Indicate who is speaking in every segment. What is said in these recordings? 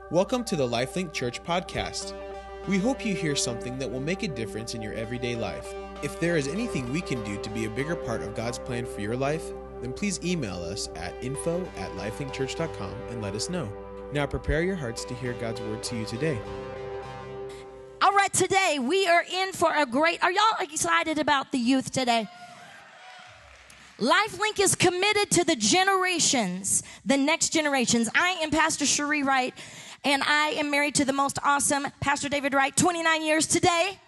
Speaker 1: Welcome to the LifeLink Church podcast. We hope you hear something that will make a difference in your everyday life. If there is anything we can do to be a bigger part of God's plan for your life, then please email us at info@lifelinkchurch.com and let us know. Now prepare your hearts to hear God's word to you today.
Speaker 2: All right, today we are in for a great, are y'all excited about the youth today? LifeLink is committed to the generations, the next generations. I am Pastor Cherie Wright, and I am married to the most awesome Pastor David Wright, 29 years today.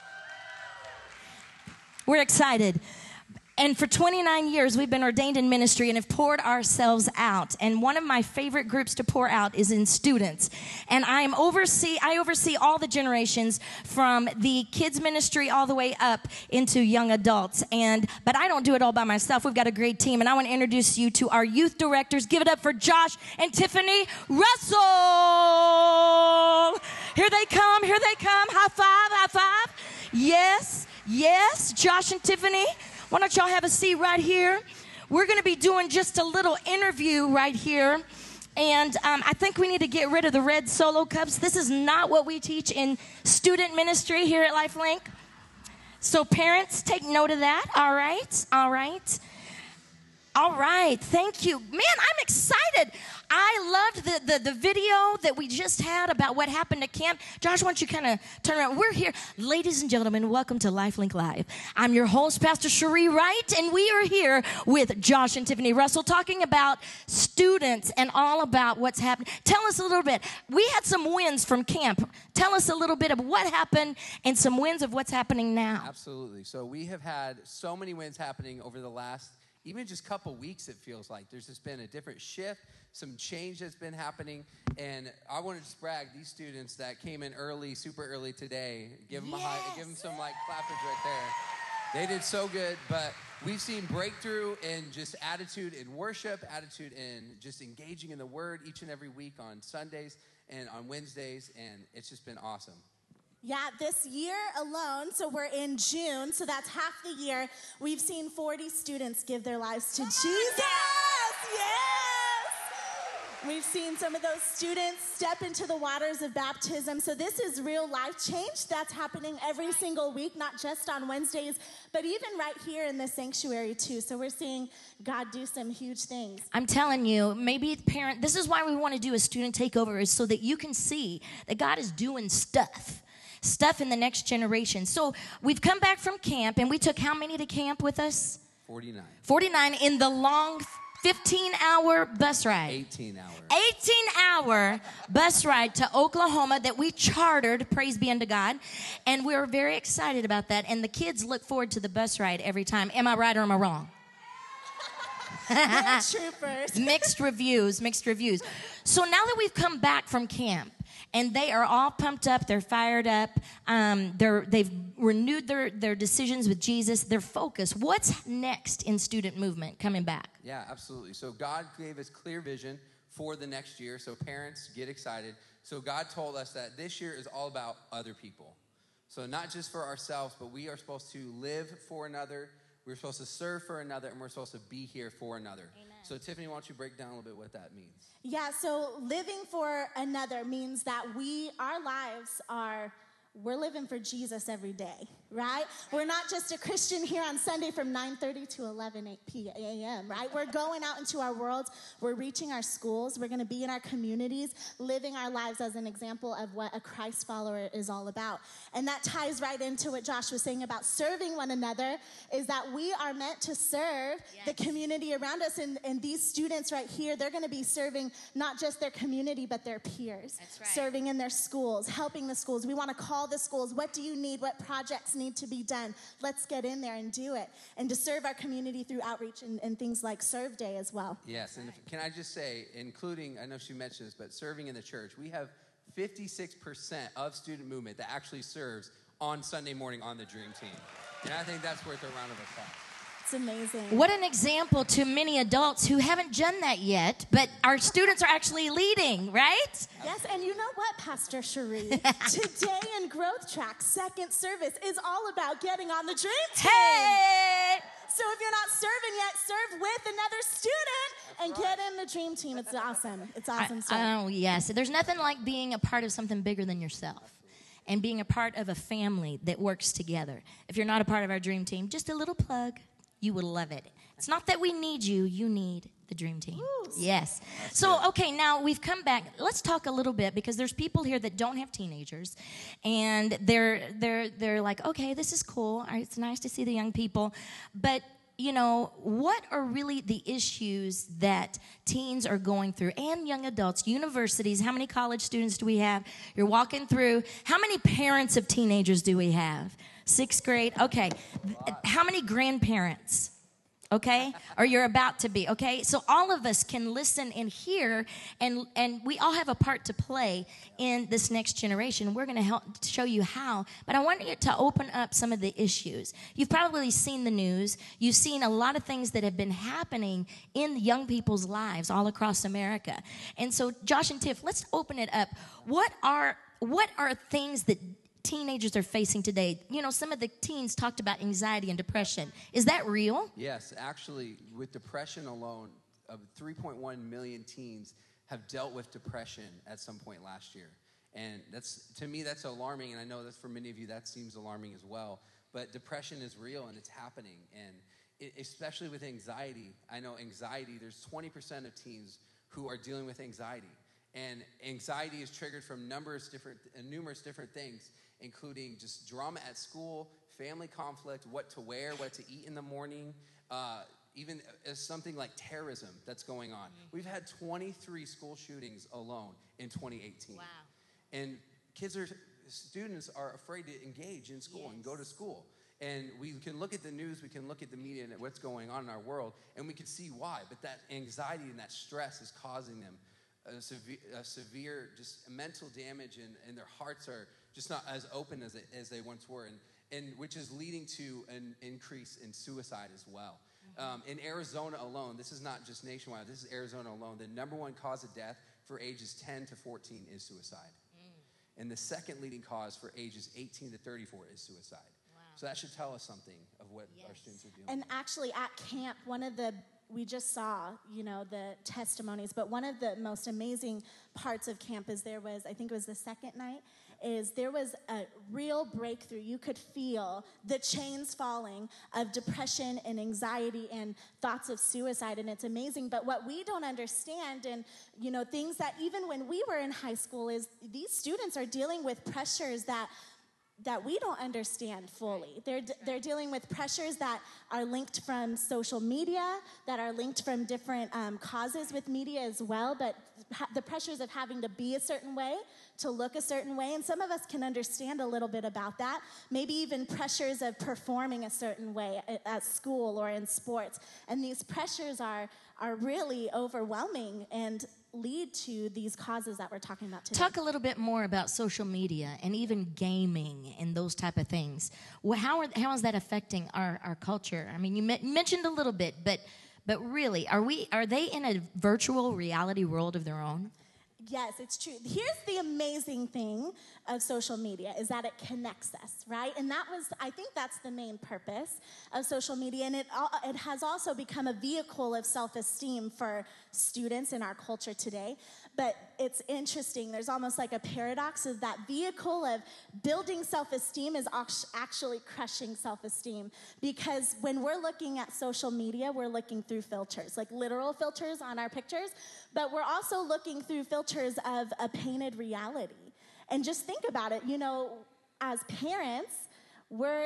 Speaker 2: We're excited. And for 29 years, we've been ordained in ministry and have poured ourselves out. And one of my favorite groups to pour out is in students. And I oversee all the generations from the kids ministry all the way up into young adults. But I don't do it all by myself. We've got a great team. And I want to introduce you to our youth directors. Give it up for Josh and Tiffany Russell. Here they come. High five. Yes, Josh and Tiffany. Why don't y'all have a seat right here? We're going to be doing just a little interview right here. And I think we need to get rid of the red solo cups. This is not what we teach in student ministry here at LifeLink. So parents, take note of that. All right. Thank you. Man, I'm excited. I loved the video that we just had about what happened at camp. Josh, why don't you kind of turn around? We're here. Ladies and gentlemen, welcome to LifeLink Live. I'm your host, Pastor Cherie Wright, and we are here with Josh and Tiffany Russell talking about students and all about what's happening. Tell us a little bit. We had some wins from camp. Tell us a little bit of what happened and some wins of what's happening now.
Speaker 3: Absolutely. So we have had so many wins happening over the last even just couple weeks, it feels like. There's just been a different shift, some change that's been happening. And I want to just brag, these students that came in early, super early today, give them a high, give them some like clappers right there. They did so good, but we've seen breakthrough in just attitude in worship, attitude in just engaging in the word each and every week on Sundays and on Wednesdays, and it's just been awesome.
Speaker 4: Yeah, this year alone, so we're in June, so that's half the year, we've seen 40 students give their lives to Jesus. Yes! We've seen some of those students step into the waters of baptism. So this is real life change that's happening every single week, not just on Wednesdays, but even right here in the sanctuary too. So we're seeing God do some huge things.
Speaker 2: I'm telling you, maybe this is why we want to do a student takeover, is so that you can see that God is doing stuff in the next generation. So we've come back from camp, and we took how many to camp with us?
Speaker 3: 49.
Speaker 2: 49 in the long 15-hour bus ride. 18-hour bus ride to Oklahoma that we chartered, praise be unto God. And we're very excited about that. And the kids look forward to the bus ride every time. Am I right or am I wrong?
Speaker 4: Troopers.
Speaker 2: Mixed reviews. So now that we've come back from camp, and they are all pumped up, they're fired up, they've renewed their decisions with Jesus, they're focused. What's next in student movement coming back?
Speaker 3: Yeah, absolutely. So God gave us clear vision for the next year, so parents, get excited. So God told us that this year is all about other people. So not just for ourselves, but we are supposed to live for another, we're supposed to serve for another, and we're supposed to be here for another. Amen. So Tiffany, why don't you break down a little bit what that means?
Speaker 4: Yeah, so living for another means that we're living for Jesus every day, right? We're not just a Christian here on Sunday from 9:30 to 11 p.m., right? We're going out into our worlds. We're reaching our schools. We're going to be in our communities, living our lives as an example of what a Christ follower is all about. And that ties right into what Josh was saying about serving one another, is that we are meant to serve the community around us. And these students right here, they're going to be serving not just their community, but their peers. That's right. Serving in their schools, helping the schools. We want to call the schools. What do you need? What projects need to be done? Let's get in there and do it. And to serve our community through outreach and things like Serve Day as well.
Speaker 3: Yes, and can I just say, including, I know she mentioned this, but serving in the church, we have 56% of student movement that actually serves on Sunday morning on the Dream Team. And I think that's worth a round of applause.
Speaker 4: It's amazing.
Speaker 2: What an example to many adults who haven't done that yet, but our students are actually leading, right?
Speaker 4: Yes, and you know what, Pastor Cherie? Today in Growth Track, second service is all about getting on the Dream Team.
Speaker 2: Hey!
Speaker 4: So if you're not serving yet, serve with another student and get in the dream team. It's awesome. It's awesome stuff.
Speaker 2: Oh, yes. There's nothing like being a part of something bigger than yourself and being a part of a family that works together. If you're not a part of our dream team, just a little plug. You will love it. It's not that we need you. You need the dream team.
Speaker 4: Ooh.
Speaker 2: Yes. So, okay, now we've come back. Let's talk a little bit because there's people here that don't have teenagers, and they're like, okay, this is cool. It's nice to see the young people, but you know, what are really the issues that teens are going through and young adults, universities? How many college students do we have? You're walking through. How many parents of teenagers do we have? 6th grade. Okay. How many grandparents? Okay? Or you're about to be, okay? So all of us can listen and hear, and we all have a part to play in this next generation. We're going to help show you how, but I want you to open up some of the issues. You've probably seen the news. You've seen a lot of things that have been happening in young people's lives all across America. And so, Josh and Tiff, let's open it up. What are things that teenagers are facing today? You know, some of the teens talked about anxiety and depression. Is that real?
Speaker 3: Yes, actually, with depression alone, 3.1 million teens have dealt with depression at some point last year. And to me, that's alarming, and I know that for many of you that seems alarming as well. But depression is real, and it's happening. And especially with anxiety, I know anxiety, there's 20% of teens who are dealing with anxiety. And anxiety is triggered from numerous different things, including just drama at school, family conflict, what to wear, what to eat in the morning, even as something like terrorism that's going on. Mm-hmm. We've had 23 school shootings alone in 2018.
Speaker 2: Wow.
Speaker 3: And students are afraid to engage in school and go to school. And we can look at the news, we can look at the media and what's going on in our world, and we can see why. But that anxiety and that stress is causing them a severe just mental damage, and their hearts are just not as open as they once were, and which is leading to an increase in suicide as well. In Arizona alone, this is not just nationwide, this is Arizona alone, the number one cause of death for ages 10 to 14 is suicide. And the second leading cause for ages 18 to 34 is suicide. Wow. So that should tell us something of what our students are doing.
Speaker 4: And actually at camp, we just saw, you know, the testimonies, but one of the most amazing parts of camp is I think it was the second night, there was a real breakthrough. You could feel the chains falling of depression and anxiety and thoughts of suicide, and it's amazing. But what we don't understand, and, you know, things that even when we were in high school, is these students are dealing with pressures that we don't understand fully. They're dealing with pressures that are linked from social media, that are linked from different causes with media as well, but the pressures of having to be a certain way, to look a certain way, and some of us can understand a little bit about that. Maybe even pressures of performing a certain way at school or in sports. And these pressures are really overwhelming and lead to these causes that we're talking about today.
Speaker 2: Talk a little bit more about social media and even gaming and those type of things. How is that affecting our culture? I mean, you mentioned a little bit, but really, are they in a virtual reality world of their own?
Speaker 4: Yes, it's true. Here's the amazing thing of social media is that it connects us, right? And I think that's the main purpose of social media. And it has also become a vehicle of self-esteem for students in our culture today. But it's interesting. There's almost like a paradox of that vehicle of building self-esteem is actually crushing self-esteem. Because when we're looking at social media, we're looking through filters, like literal filters on our pictures. But we're also looking through filters of a painted reality. And just think about it, you know, as parents, we're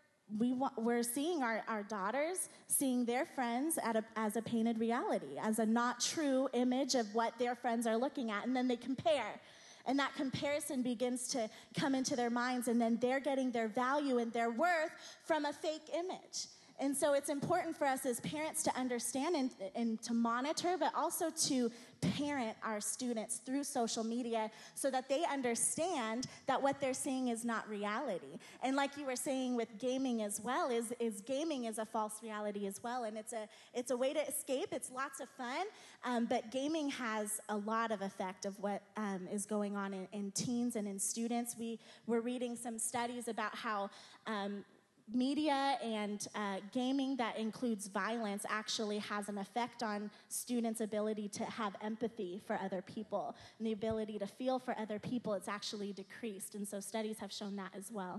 Speaker 4: seeing our daughters seeing their friends as a painted reality, as a not true image of what their friends are looking at, and then they compare. And that comparison begins to come into their minds, and then they're getting their value and their worth from a fake image. And so it's important for us as parents to understand and to monitor, but also to parent our students through social media so that they understand that what they're seeing is not reality. And like you were saying with gaming as well, is gaming is a false reality as well. And it's a way to escape. It's lots of fun, but gaming has a lot of effect of what is going on in teens and in students. We're reading some studies about how media and gaming that includes violence actually has an effect on students' ability to have empathy for other people. And the ability to feel for other people, it's actually decreased. And so studies have shown that as well.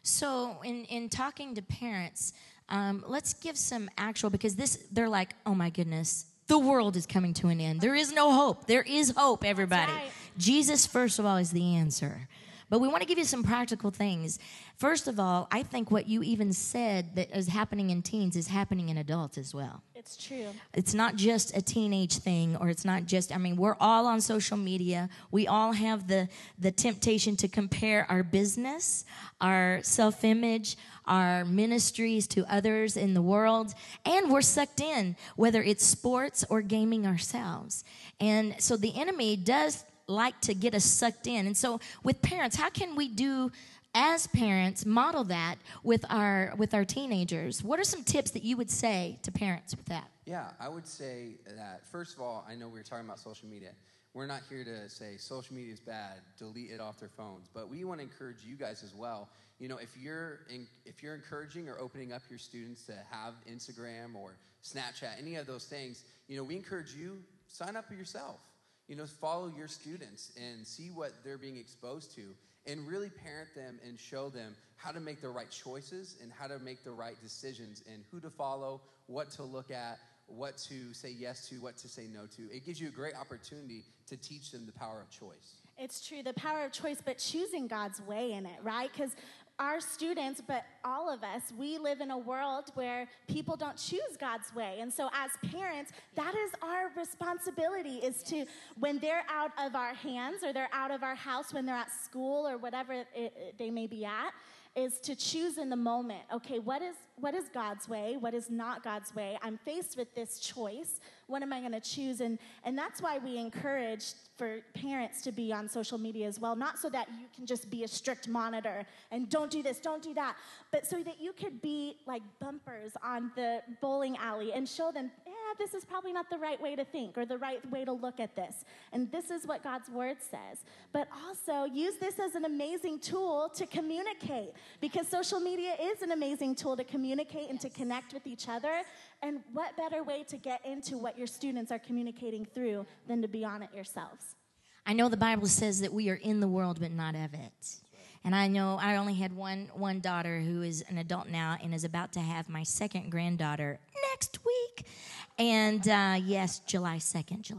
Speaker 2: So in talking to parents, let's give some actual, because they're like, oh my goodness, the world is coming to an end. There is no hope. There is hope, everybody.
Speaker 4: That's right.
Speaker 2: Jesus, first of all, is the answer. But we want to give you some practical things. First of all, I think what you even said that is happening in teens is happening in adults as well.
Speaker 4: It's true.
Speaker 2: It's not just a teenage thing, or it's not just, we're all on social media. We all have the temptation to compare our business, our self-image, our ministries to others in the world, and we're sucked in, whether it's sports or gaming ourselves. And so the enemy does like to get us sucked in. And so with parents, how can we do, as parents, model that with our teenagers? What are some tips that you would say to parents with that?
Speaker 3: Yeah, I would say that, first of all, I know we were talking about social media. We're not here to say social media is bad, delete it off their phones, but we want to encourage you guys as well. You know, if you're encouraging or opening up your students to have Instagram or Snapchat, any of those things, you know, we encourage you, sign up yourself. You know, follow your students and see what they're being exposed to, and really parent them and show them how to make the right choices and how to make the right decisions and who to follow, what to look at, what to say yes to, what to say no to. It gives you a great opportunity to teach them the power of choice.
Speaker 4: It's true, the power of choice, but choosing God's way in it, right? Because our students, but all of us, we live in a world where people don't choose God's way. And so as parents, that is our responsibility, is to, when they're out of our hands or they're out of our house, when they're at school or whatever they may be at, is to choose in the moment. Okay, what is God's way? What is not God's way? I'm faced with this choice. What am I going to choose? And that's why we encourage for parents to be on social media as well, not so that you can just be a strict monitor and don't do this, don't do that, but so that you could be like bumpers on the bowling alley and show them, this is probably not the right way to think or the right way to look at this. And this is what God's word says. But also use this as an amazing tool to communicate, because social media is an amazing tool to communicate and to connect with each other. And what better way to get into what your students are communicating through than to be on it yourselves?
Speaker 2: I know the Bible says that we are in the world, but not of it. And I know I only had one daughter who is an adult now and is about to have my second granddaughter next week. And yes, July 2nd.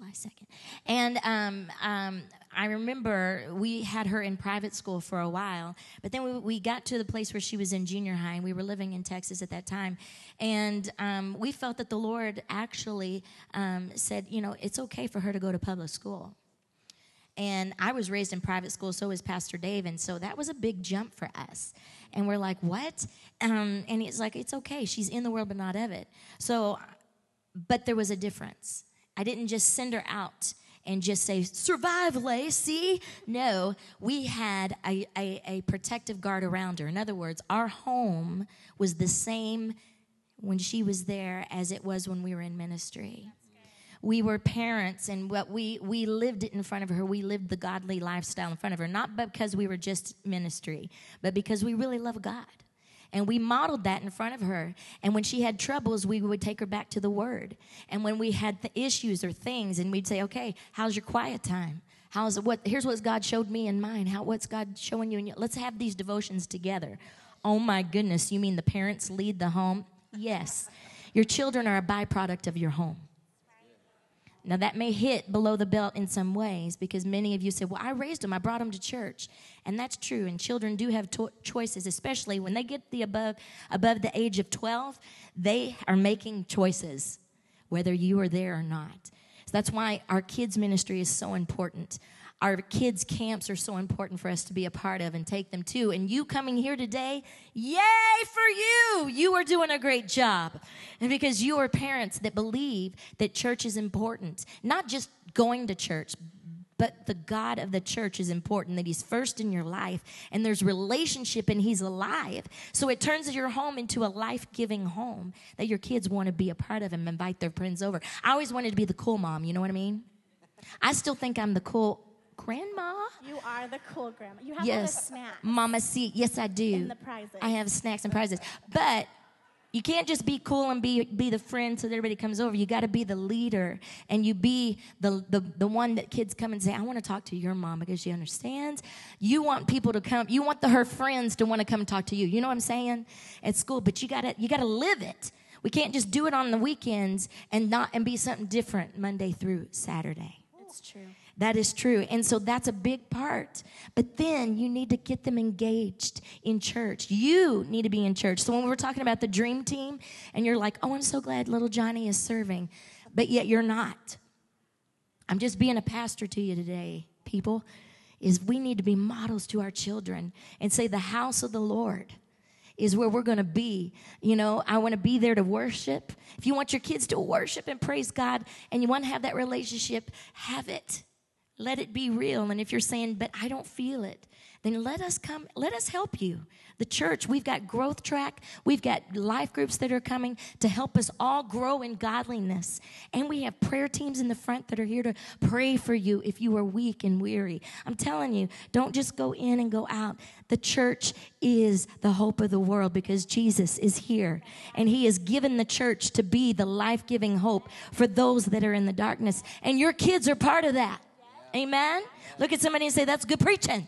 Speaker 2: And I remember we had her in private school for a while, but then we got to the place where she was in junior high, and we were living in Texas at that time. And we felt that the Lord actually said, you know, it's okay for her to go to public school. And I was raised in private school, so was Pastor Dave, and so that was a big jump for us. And we're like, what? And it's like, it's okay. She's in the world, but not of it. So, but there was a difference. I didn't just send her out and just say, survive, Lacey. No, we had a protective guard around her. In other words, our home was the same when she was there as it was when we were in ministry. We were parents, and what we lived it in front of her. We lived the godly lifestyle in front of her, not because we were just ministry, but because we really love God. And we modeled that in front of her. And when she had troubles, we would take her back to the Word. And when we had the issues or things, and we'd say, okay, how's your quiet time? Here's what God showed me in mine. What's God showing you in your? Let's have these devotions together. Oh my goodness, you mean the parents lead the home? Yes. Your children are a byproduct of your home. Now, that may hit below the belt in some ways, because many of you say, well, I raised them. I brought them to church. And that's true. And children do have choices, especially when they get above the age of 12. They are making choices, whether you are there or not. So that's why our kids' ministry is so important. Our kids' camps are so important for us to be a part of and take them to. And you coming here today, yay for you! You are doing a great job. And because you are parents that believe that church is important. Not just going to church, but the God of the church is important, that He's first in your life. And there's relationship, and He's alive. So it turns your home into a life-giving home that your kids want to be a part of and invite their friends over. I always wanted to be the cool mom, you know what I mean? I still think I'm the cool grandma.
Speaker 4: You are the cool grandma. You have all the snacks.
Speaker 2: Mama C. Yes, I do.
Speaker 4: And the prizes.
Speaker 2: I have snacks and prizes. But you can't just be cool and be the friend so that everybody comes over. You got to be the leader, and you be the one that kids come and say, I want to talk to your mom because she understands. You want people to come. You want her friends to want to come and talk to you. You know what I'm saying? At school, but you gotta live it. We can't just do it on the weekends and be something different Monday through Saturday.
Speaker 4: It's true.
Speaker 2: That is true. And so that's a big part. But then you need to get them engaged in church. You need to be in church. So when we're talking about the dream team, and you're like, oh, I'm so glad little Johnny is serving, but yet you're not. I'm just being a pastor to you today, people, is we need to be models to our children and say the house of the Lord is where we're going to be. You know, I want to be there to worship. If you want your kids to worship and praise God and you want to have that relationship, have it. Let it be real. And if you're saying, but I don't feel it, then let us help you. The church, we've got growth track. We've got life groups that are coming to help us all grow in godliness. And we have prayer teams in the front that are here to pray for you if you are weak and weary. I'm telling you, don't just go in and go out. The church is the hope of the world because Jesus is here. And he has given the church to be the life-giving hope for those that are in the darkness. And your kids are part of that. Amen? Look at somebody and say, that's good preaching.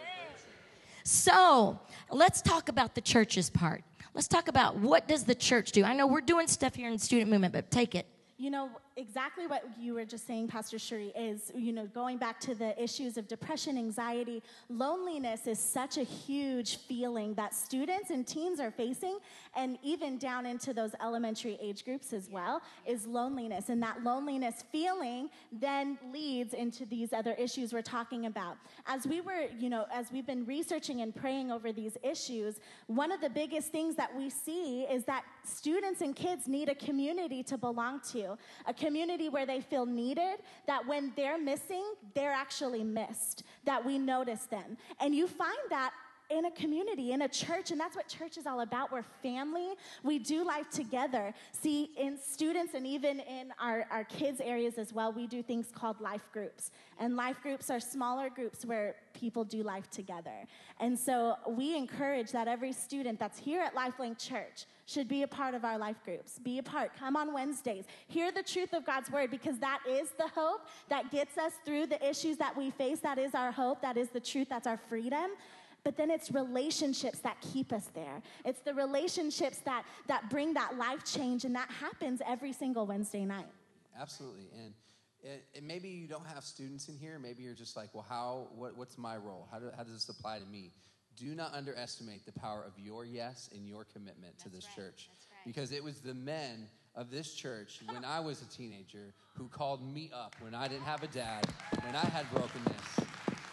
Speaker 2: So let's talk about the church's part. Let's talk about what does the church do. I know we're doing stuff here in the student movement, but take it.
Speaker 4: You know, exactly what you were just saying, Pastor Shuri, is, you know, going back to the issues of depression, anxiety, loneliness is such a huge feeling that students and teens are facing, and even down into those elementary age groups as well, is loneliness. And that loneliness feeling then leads into these other issues we're talking about. As we've been researching and praying over these issues, one of the biggest things that we see is that students and kids need a community to belong to, a community where they feel needed, that when they're missing, they're actually missed, that we notice them. And you find that in a community, in a church, and that's what church is all about. We're family. We do life together. See, in students and even in our kids' areas as well, we do things called life groups. And life groups are smaller groups where people do life together. And so we encourage that every student that's here at LifeLink Church should be a part of our life groups. Be a part. Come on Wednesdays. Hear the truth of God's word, because that is the hope that gets us through the issues that we face. That is our hope. That is the truth. That's our freedom. But then it's relationships that keep us there. It's the relationships that bring that life change, and that happens every single Wednesday night.
Speaker 3: Absolutely. And maybe you don't have students in here. Maybe you're just like, well, what's my role? How does this apply to me? Do not underestimate the power of your yes and your commitment to this church.
Speaker 2: That's right.
Speaker 3: Because it was the men of this church when I was a teenager who called me up when I didn't have a dad, when I had brokenness.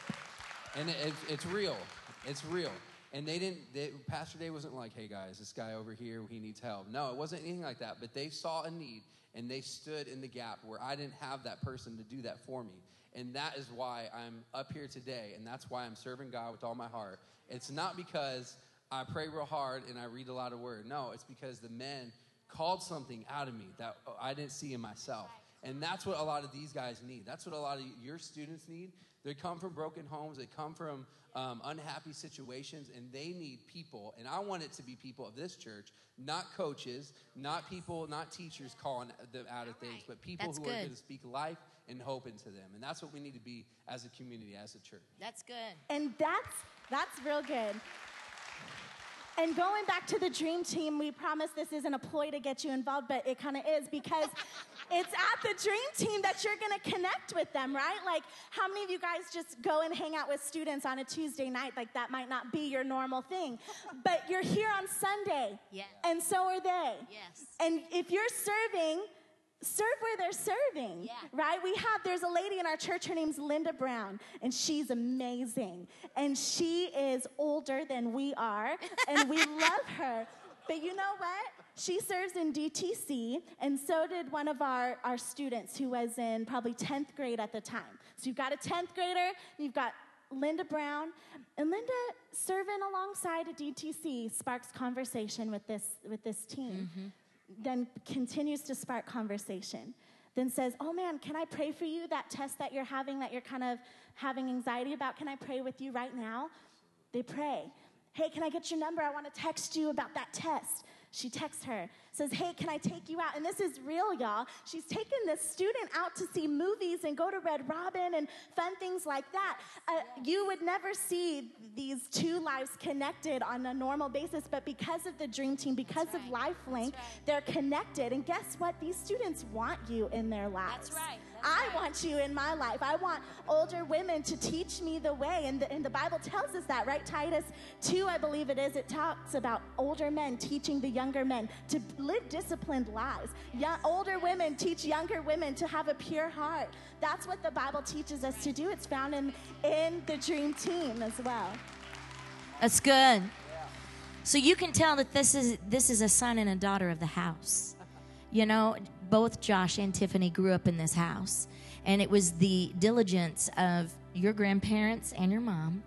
Speaker 3: And it's real. It's real. And Pastor Dave wasn't like, hey guys, this guy over here, he needs help. No, it wasn't anything like that. But they saw a need, and they stood in the gap where I didn't have that person to do that for me. And that is why I'm up here today, and that's why I'm serving God with all my heart. It's not because I pray real hard and I read a lot of word. No, it's because the men called something out of me that I didn't see in myself. And that's what a lot of these guys need. That's what a lot of your students need. They come from broken homes. They come from unhappy situations, and they need people. And I want it to be people of this church, not coaches, not people, not teachers calling them out of things, but people who are going to speak life and hope into them. And that's what we need to be as a community, as a church.
Speaker 2: That's good.
Speaker 4: And that's real good. And going back to the dream team, we promise this isn't a ploy to get you involved, but it kind of is, because it's at the dream team that you're going to connect with them, right? Like, how many of you guys just go and hang out with students on a Tuesday night? Like, that might not be your normal thing. But you're here on Sunday.
Speaker 2: Yeah.
Speaker 4: And so are they.
Speaker 2: Yes.
Speaker 4: And if you're serving, serve where they're serving, right? There's a lady in our church, her name's Linda Brown, and she's amazing. And she is older than we are, and we love her. But you know what? She serves in DTC, and so did one of our students who was in probably 10th grade at the time. So you've got a 10th grader, and you've got Linda Brown, and Linda serving alongside a DTC sparks conversation with this team. Mm-hmm. Then continues to spark conversation. then says, oh man, can I pray for you? That test that you're having, that you're kind of having anxiety about, can I pray with you right now? They pray. Hey, can I get your number? I want to text you about that test. She texts her, says, hey, can I take you out? And this is real, y'all. She's taken this student out to see movies and go to Red Robin and fun things like that. You would never see these two lives connected on a normal basis, but because of the Dream Team, because of LifeLink, they're connected. And guess what? These students want you in their lives.
Speaker 2: That's right.
Speaker 4: I want you in my life. I want older women to teach me the way. And the Bible tells us that, right? Titus 2, I believe it is. It talks about older men teaching the younger men to live disciplined lives. Older women teach younger women to have a pure heart. That's what the Bible teaches us to do. It's found in the Dream Team as well.
Speaker 2: That's good. So you can tell that this is a son and a daughter of the house. You know, both Josh and Tiffany grew up in this house. And it was the diligence of your grandparents and your mom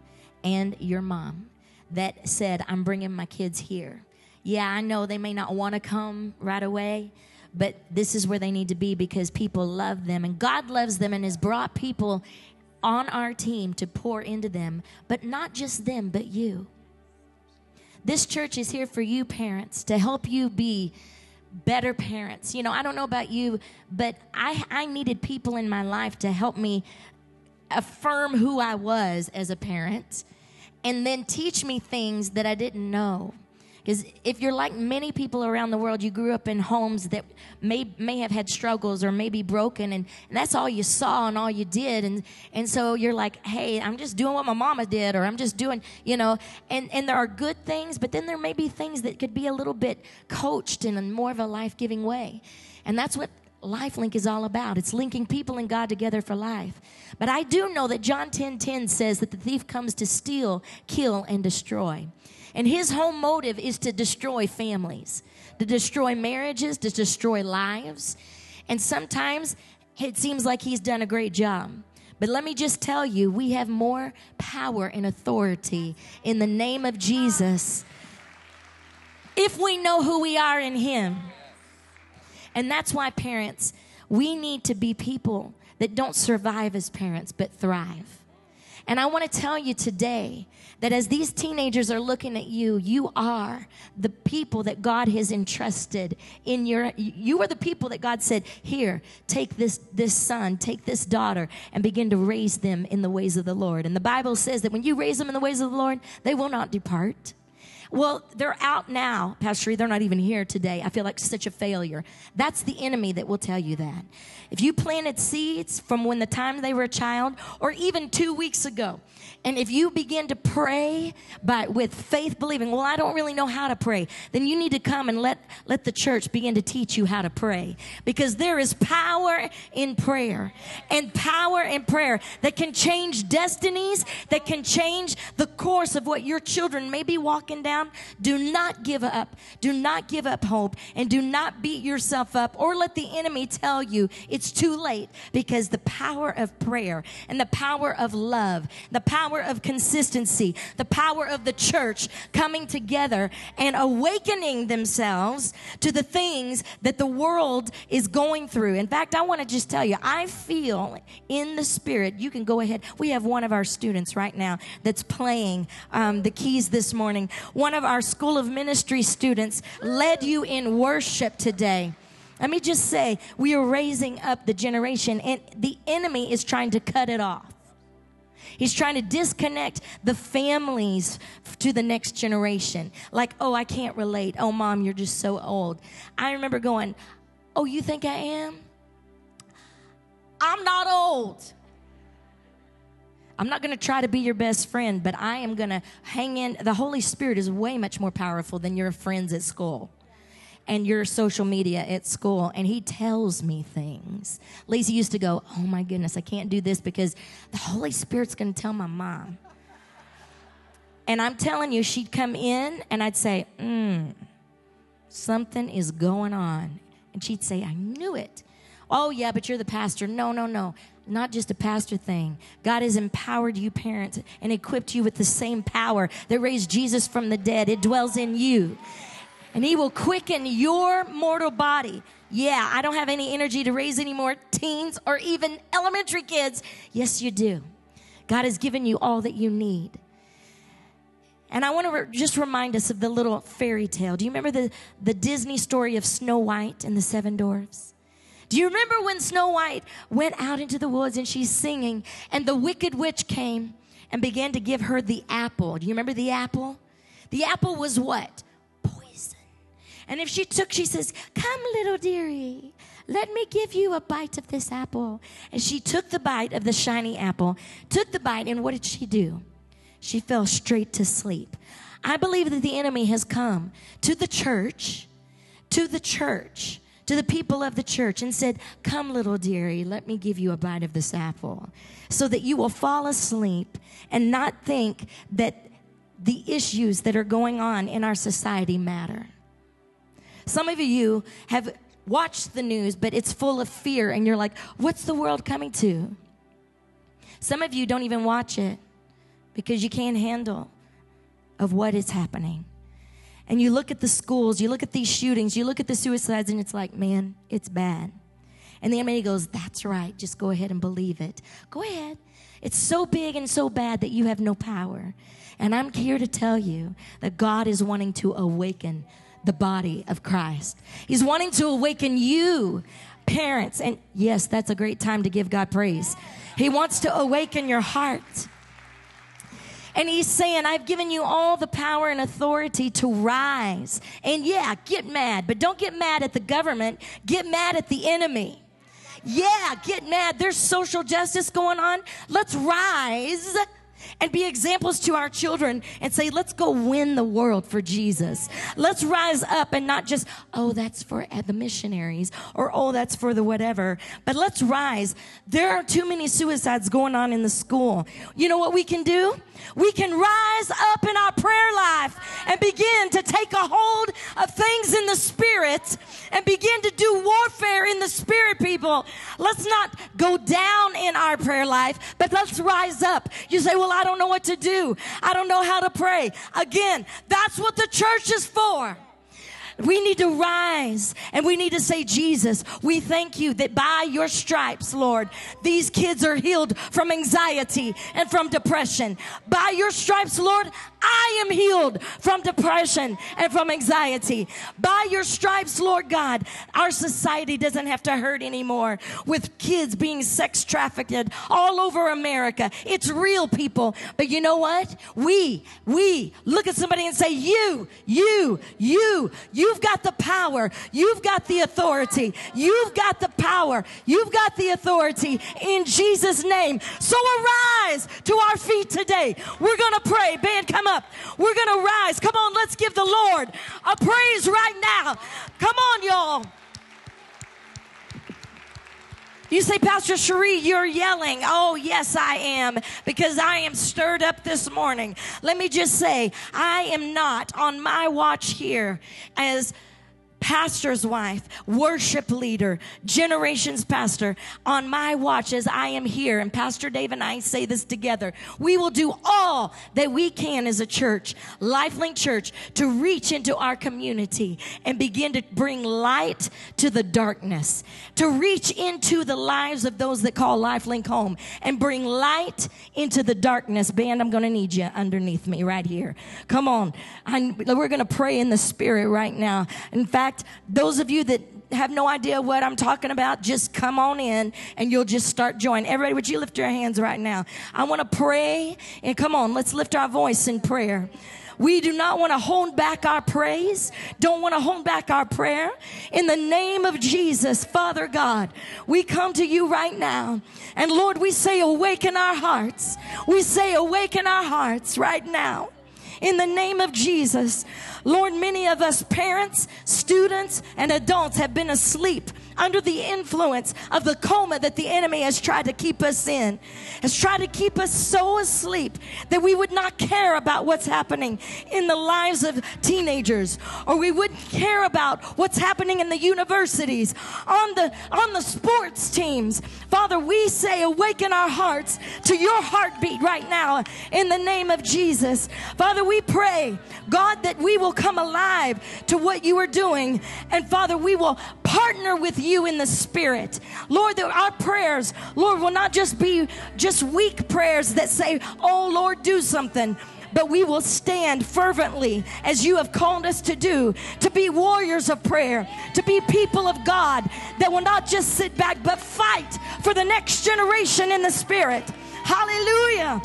Speaker 2: that said, I'm bringing my kids here. Yeah, I know they may not want to come right away, but this is where they need to be because people love them. And God loves them and has brought people on our team to pour into them. But not just them, but you. This church is here for you, parents, to help you be better parents. You know, I don't know about you, but I needed people in my life to help me affirm who I was as a parent and then teach me things that I didn't know. Because if you're like many people around the world, you grew up in homes that may have had struggles or may be broken, and that's all you saw and all you did. And so you're like, hey, I'm just doing what my mama did, or I'm just doing, you know, and there are good things, but then there may be things that could be a little bit coached in a more of a life-giving way. And that's what LifeLink is all about. It's linking people and God together for life. But I do know that John 10:10 says that the thief comes to steal, kill, and destroy. And his whole motive is to destroy families, to destroy marriages, to destroy lives. And sometimes it seems like he's done a great job. But let me just tell you, we have more power and authority in the name of Jesus if we know who we are in him. And that's why, parents, we need to be people that don't survive as parents, but thrive. And I want to tell you today that as these teenagers are looking at you, you are the people that God has entrusted in you are the people that God said, here, take this son, take this daughter, and begin to raise them in the ways of the Lord. And the Bible says that when you raise them in the ways of the Lord, they will not depart. Well, they're out now, Pastor Reed. They're not even here today. I feel like such a failure. That's the enemy that will tell you that. If you planted seeds from when the time they were a child, or even 2 weeks ago, and if you begin to pray with faith believing, well, I don't really know how to pray, then you need to come and let the church begin to teach you how to pray. Because there is power in prayer, and power in prayer that can change destinies, that can change the course of what your children may be walking down. Do not give up. Do not give up hope, and do not beat yourself up or let the enemy tell you it's too late, because the power of prayer and the power of love, the power of consistency, the power of the church coming together and awakening themselves to the things that the world is going through. In fact, I want to just tell you, I feel in the spirit, you can go ahead. We have one of our students right now that's playing the keys this morning. One of our School of Ministry students led you in worship today. Let me just say, we are raising up the generation, and the enemy is trying to cut it off. He's trying to disconnect the families to the next generation. Like, oh, I can't relate. Oh, Mom, you're just so old. I remember going, oh, you think I am? I'm not old. I'm not going to try to be your best friend, but I am going to hang in. The Holy Spirit is way much more powerful than your friends at school and your social media at school, and he tells me things. Lacey used to go, oh my goodness, I can't do this because the Holy Spirit's going to tell my mom. And I'm telling you, she'd come in and I'd say, something is going on. And she'd say, I knew it. Oh yeah, but you're the pastor. No. Not just a pastor thing. God has empowered you parents and equipped you with the same power that raised Jesus from the dead. It dwells in you. And he will quicken your mortal body. Yeah, I don't have any energy to raise any more teens or even elementary kids. Yes, you do. God has given you all that you need. And I want to just remind us of the little fairy tale. Do you remember the Disney story of Snow White and the Seven Dwarfs? Do you remember when Snow White went out into the woods and she's singing and the wicked witch came and began to give her the apple? Do you remember the apple? The apple was what? Poison. And if she says, "Come, little dearie, let me give you a bite of this apple." And she took the bite of the shiny apple, took the bite, and what did she do? She fell straight to sleep. I believe that the enemy has come to the church, to the people of the church and said, "Come, little dearie, let me give you a bite of this apple," so that you will fall asleep and not think that the issues that are going on in our society matter. Some of you have watched the news, but it's full of fear, and you're like, what's the world coming to? Some of you don't even watch it because you can't handle of what is happening. And you look at the schools, you look at these shootings, you look at the suicides, and it's like, man, it's bad. And the enemy goes, that's right, just go ahead and believe it. Go ahead. It's so big and so bad that you have no power. And I'm here to tell you that God is wanting to awaken the body of Christ. He's wanting to awaken you, parents. And yes, that's a great time to give God praise. He wants to awaken your heart. And he's saying, I've given you all the power and authority to rise. And yeah, get mad, but don't get mad at the government. Get mad at the enemy. Yeah, get mad. There's social justice going on. Let's rise and be examples to our children and say, let's go win the world for Jesus. Let's rise up and not just, oh, that's for the missionaries, or oh, that's for the whatever. But let's rise. There are too many suicides going on in the school. You know what we can do? We can rise up in our prayer life and begin to take a hold of things in the spirit and begin to do warfare in the spirit, people. Let's not go down in our prayer life, but let's rise up. You say, well, I don't know what to do. I don't know how to pray. Again, that's what the church is for. We need to rise and we need to say, Jesus, we thank you that by your stripes, Lord, these kids are healed from anxiety and from depression. By your stripes, Lord, I am healed from depression and from anxiety. By your stripes, Lord God, our society doesn't have to hurt anymore with kids being sex trafficked all over America. It's real, people. But you know what? We look at somebody and say, you've got the power. You've got the authority. You've got the power. You've got the authority in Jesus' name. So arise to our feet today. We're going to pray. Band, come up. We're going to rise. Come on, let's give the Lord a praise right now. Come on, y'all. You say, Pastor Cherie, you're yelling. Oh, yes, I am, because I am stirred up this morning. Let me just say, I am not on my watch here as pastor's wife, worship leader, generations pastor. On my watch as I am here, and Pastor Dave and I say this together, we will do all that we can as a church, LifeLink Church, to reach into our community and begin to bring light to the darkness, to reach into the lives of those that call LifeLink home and bring light into the darkness. Band, I'm going to need you underneath me right here. Come on. We're going to pray in the spirit right now. In fact, those of you that have no idea what I'm talking about, just come on in and you'll just start joining. Everybody, would you lift your hands right now? I want to pray, and come on, let's lift our voice in prayer. We do not want to hold back our praise. Don't want to hold back our prayer. In the name of Jesus, Father God, we come to you right now. And Lord, we say awaken our hearts. We say awaken our hearts right now. In the name of Jesus, Lord, many of us parents, students, and adults have been asleep under the influence of the coma that the enemy has tried to keep us in, has tried to keep us so asleep that we would not care about what's happening in the lives of teenagers, or we wouldn't care about what's happening in the universities, on the sports teams. Father, we say awaken our hearts to your heartbeat right now in the name of Jesus. Father, we pray, God, that we will come alive to what you are doing, and Father, we will partner with you in the Spirit. Lord, that our prayers, Lord, will not just be just weak prayers that say, oh Lord, do something, but we will stand fervently as you have called us to do, to be warriors of prayer, to be people of God that will not just sit back but fight for the next generation in the Spirit. Hallelujah.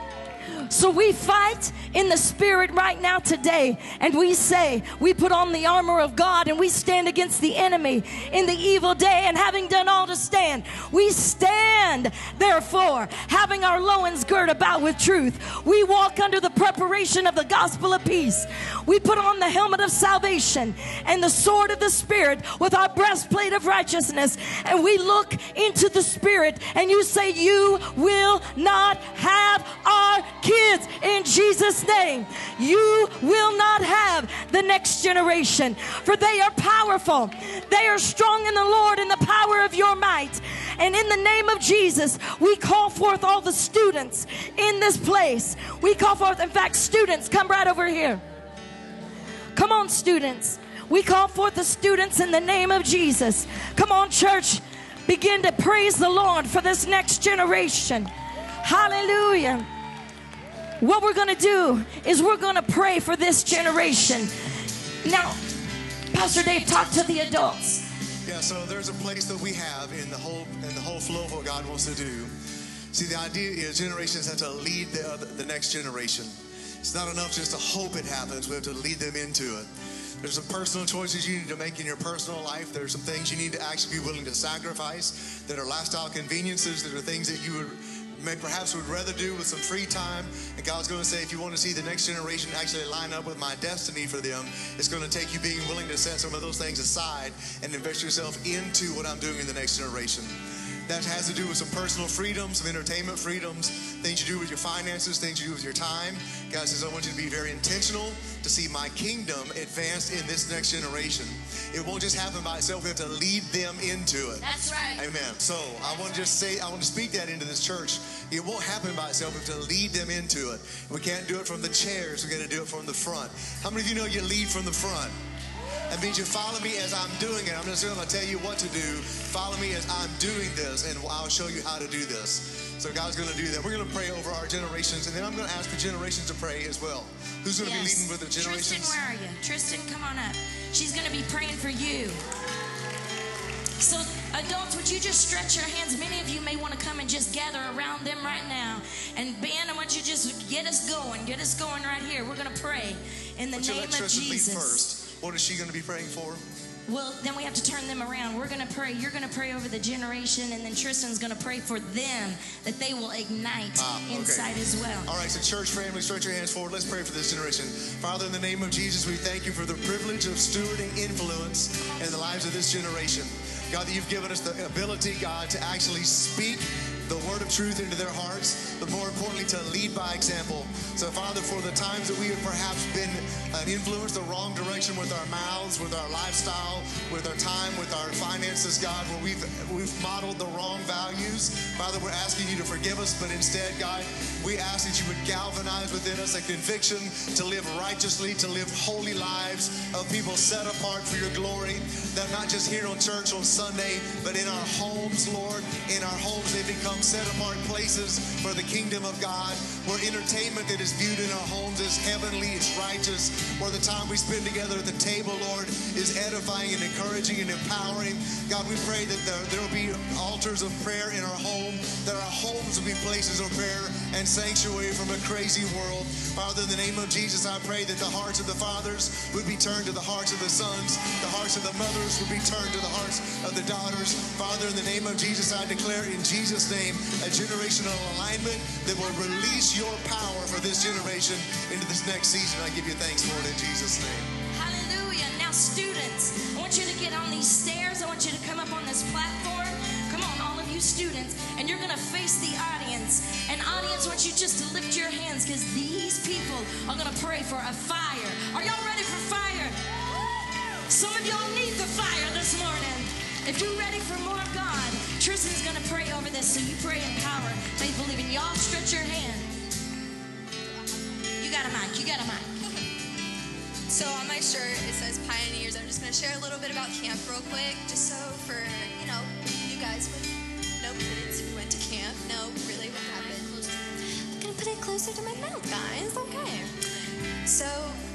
Speaker 2: So we fight in the Spirit right now today, and we say, we put on the armor of God and we stand against the enemy in the evil day, and having done all to stand, we stand therefore, having our loins girt about with truth. We walk under the preparation of the gospel of peace. We put on the helmet of salvation and the sword of the Spirit with our breastplate of righteousness, and we look into the Spirit, and you say, you will not have our kids in Jesus' name. You will not have the next generation, for they are powerful. They are strong in the Lord in the power of your might. And in the name of Jesus, we call forth all the students in this place. We call forth, in fact, students, come right over here. Come on, students. We call forth the students in the name of Jesus. Come on, church. Begin to praise the Lord for this next generation. Hallelujah. What we're going to do is we're going to pray for this generation. Now, Pastor Dave, talk to the adults.
Speaker 5: Yeah, so there's a place that we have in the whole flow of what God wants to do. See, the idea is generations have to lead the next generation. It's not enough just to hope it happens. We have to lead them into it. There's some personal choices you need to make in your personal life. There's some things you need to actually be willing to sacrifice that are lifestyle conveniences, that are things that you perhaps would rather do with some free time. And God's going to say, if you want to see the next generation actually line up with my destiny for them, it's going to take you being willing to set some of those things aside and invest yourself into what I'm doing in the next generation. That has to do with some personal freedoms, some entertainment freedoms, things you do with your finances, things you do with your time. God says, I want you to be very intentional to see my kingdom advanced in this next generation. It won't just happen by itself. We have to lead them into it.
Speaker 2: That's right.
Speaker 5: Amen. So I want to speak that into this church. It won't happen by itself. We have to lead them into it. We can't do it from the chairs. We're going to do it from the front. How many of you know you lead from the front? That means you follow me as I'm doing it. I'm not going to tell you what to do. Follow me as I'm doing this, and I'll show you how to do this. So God's going to do that. We're going to pray over our generations, and then I'm going to ask the generations to pray as well. Who's going to be leading with the generations?
Speaker 2: Tristan, where are you? Tristan, come on up. She's going to be praying for you. So adults, would you just stretch your hands? Many of you may want to come and just gather around them right now. And Ben, I want you to just get us going right here. We're going to pray in the name of Jesus.
Speaker 5: Lead first. What is she going to be praying for?
Speaker 2: Well, then we have to turn them around. We're going to pray. You're going to pray over the generation, and then Tristan's going to pray for them, that they will ignite inside as well.
Speaker 5: All right, so church family, stretch your hands forward. Let's pray for this generation. Father, in the name of Jesus, we thank you for the privilege of stewarding influence in the lives of this generation. God, that you've given us the ability, God, to actually speak the word of truth into their hearts, but more importantly, to lead by example. So, Father, for the times that we have perhaps been influenced the wrong direction with our mouths, with our lifestyle, with our time, with our finances, God, where we've modeled the wrong values, Father, we're asking you to forgive us, but instead, God, we ask that you would galvanize within us a conviction to live righteously, to live holy lives of people set apart for your glory, that not just here on church on Sunday, but in our homes, Lord. In our homes, they become set-apart places for the kingdom of God, where entertainment that is viewed in our homes is heavenly, it's righteous, where the time we spend together at the table, Lord, is edifying and encouraging and empowering. God, we pray that there will be altars of prayer in our home, that our homes will be places of prayer and sanctuary from a crazy world. Father, in the name of Jesus, I pray that the hearts of the fathers would be turned to the hearts of the sons, the hearts of the mothers would be turned to the hearts of the daughters. Father, in the name of Jesus, I declare in Jesus' name a generational alignment that will release your power for this generation into this next season. I give you thanks for it in Jesus' name.
Speaker 2: Hallelujah. Now, students, I want you to get on these stairs. I want you to come up on the this platform. Come on, all of you students, and you're going to face the audience. And audience, I want you just to lift your hands because these people are going to pray for a fire. Are y'all ready for fire? Some of y'all need the fire this morning. If you're ready for more of God, Tristan's going to pray over this, so you pray in power, faith, believing. Y'all stretch your hand. You got a mic. You got a mic.
Speaker 6: So on my shirt, it says Pioneers. I'm just going to share a little bit about camp real quick, just so for, you guys with no kids who went to camp know really what happened. I'm going to put it closer to my mouth, guys. Okay. So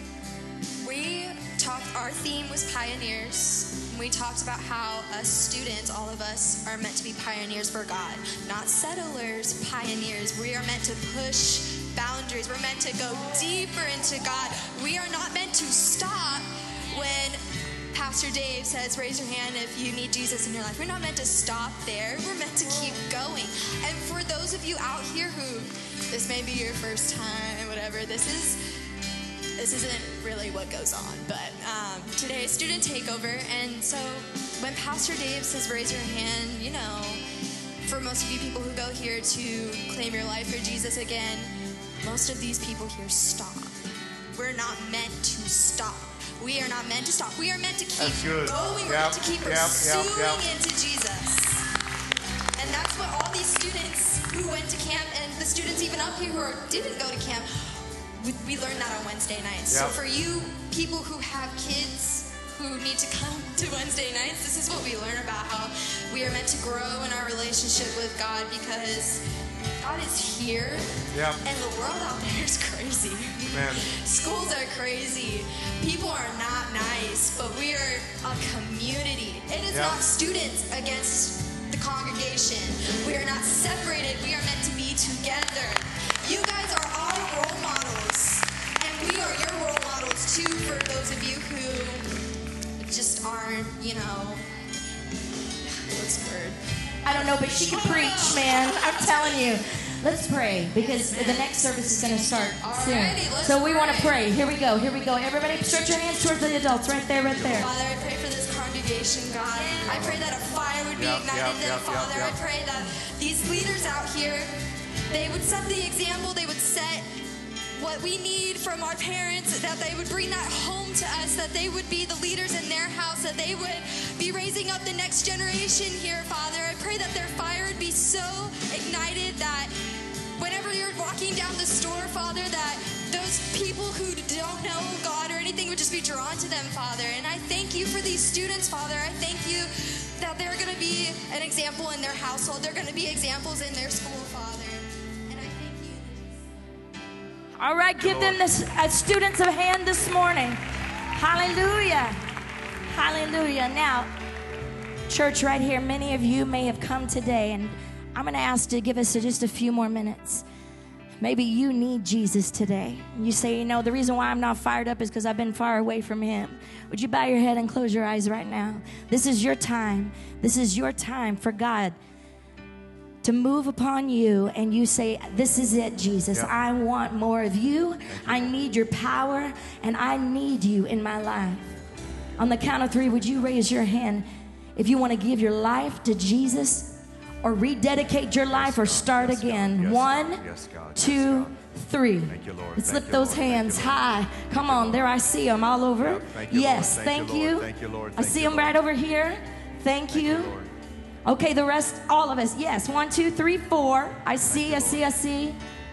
Speaker 6: our theme was Pioneers. We talked about how us students, all of us, are meant to be pioneers for God. Not settlers, pioneers. We are meant to push boundaries. We're meant to go deeper into God. We are not meant to stop when Pastor Dave says, raise your hand if you need Jesus in your life. We're not meant to stop there. We're meant to keep going. And for those of you out here who, this may be your first time, whatever, this isn't really what goes on. But today is student takeover. And so when Pastor Dave says, raise your hand, for most of you people who go here to claim your life for Jesus again, most of these people here stop. We're not meant to stop. We are not meant to stop. We are meant to keep going. We're meant to keep pursuing into Jesus. And that's what all these students who went to camp, and the students even up here who didn't go to camp, we learned that on Wednesday nights. So for you people who have kids who need to come to Wednesday nights, this is what we learn about how we are meant to grow in our relationship with God, because God is here, and the world out there is crazy.
Speaker 7: Man.
Speaker 6: Schools are crazy. People are not nice, but we are a community. It is not students against the congregation. We are not separated. We are meant to be together. You guys are our role models, and we are your role models too for those of you who just aren't, what's the word?
Speaker 2: I don't know, but she can preach, man. I'm telling you. Let's pray, because the next service is going to start soon. So we want to pray. Here we go. Everybody stretch your hands towards the adults. Right there.
Speaker 6: Father, I pray for this congregation, God. I pray that a fire would be ignited in them, Father. I pray that these leaders out here, they would set the example. They would set what we need from our parents, that they would bring that home to us, that they would be the leaders in their house, that they would be raising up the next generation here, Father. I pray that their fire would be so ignited that whenever you're walking down the store, Father, that those people who don't know God or anything would just be drawn to them, Father. And I thank you for these students, Father. I thank you that they're going to be an example in their household. They're going to be examples in their school, Father. And I thank you.
Speaker 2: All right, give them as students a hand this morning. Hallelujah. Hallelujah. Now, church right here, many of you may have come today, and I'm going to ask to give us just a few more minutes. Maybe you need Jesus today. You say, the reason why I'm not fired up is because I've been far away from him. Would you bow your head and close your eyes right now? This is your time. This is your time for God to move upon you, and you say, this is it, Jesus. I want more of you. I need your power, and I need you in my life. On the count of 3, would you raise your hand if you want to give your life to Jesus, or rededicate your life, or start again? 1, 2, 3. Let's lift those hands high. Come on, there I see them all over. Yes, thank you. I see them right over here. Thank you. Okay, the rest, all of us. Yes, 1, 2, 3, 4. I see.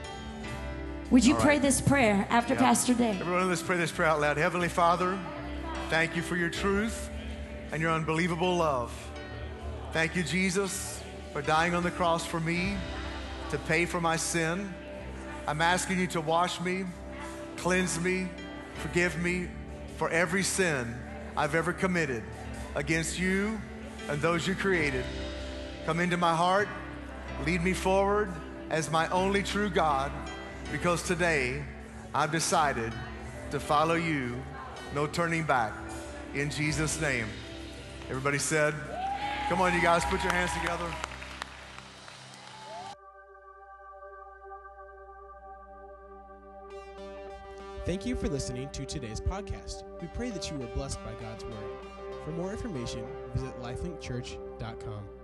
Speaker 2: Would you pray this prayer after Pastor Dave?
Speaker 7: Everyone, let's pray this prayer out loud. Heavenly Father, thank you for your truth and your unbelievable love. Thank you, Jesus, for dying on the cross for me to pay for my sin. I'm asking you to wash me, cleanse me, forgive me for every sin I've ever committed against you and those you created. Come into my heart, lead me forward as my only true God, because today I've decided to follow you, no turning back. In Jesus' name. Everybody said, come on, you guys, put your hands together.
Speaker 1: Thank you for listening to today's podcast. We pray that you were blessed by God's word. For more information, visit lifelinkchurch.com. lifeonline.com.